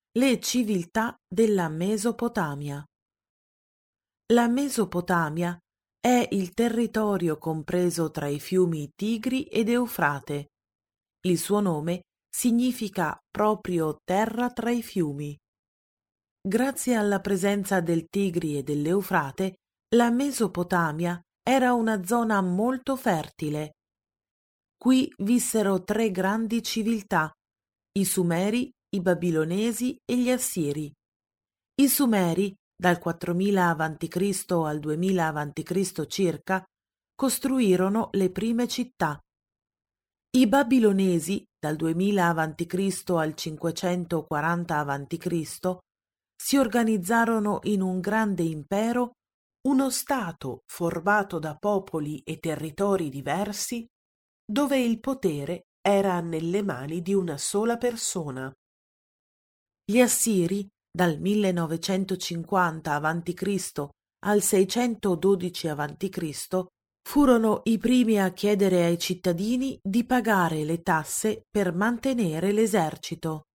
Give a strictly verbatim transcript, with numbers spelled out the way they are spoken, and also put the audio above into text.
Le civiltà della Mesopotamia. La Mesopotamia è il territorio compreso tra i fiumi Tigri ed Eufrate. Il suo nome significa proprio terra tra i fiumi. Grazie alla presenza del Tigri e dell'Eufrate, la Mesopotamia era una zona molto fertile. Qui vissero tre grandi civiltà: i Sumeri, i Babilonesi e gli Assiri. I Sumeri, dal quattromila avanti Cristo al duemila avanti Cristo circa, costruirono le prime città. I Babilonesi, dal duemila avanti Cristo al cinquecentoquaranta avanti Cristo, si organizzarono in un grande impero, uno stato formato da popoli e territori diversi, dove il potere era nelle mani di una sola persona. Gli Assiri, dal millenovecentocinquanta avanti Cristo al seicentododici avanti Cristo, furono i primi a chiedere ai cittadini di pagare le tasse per mantenere l'esercito.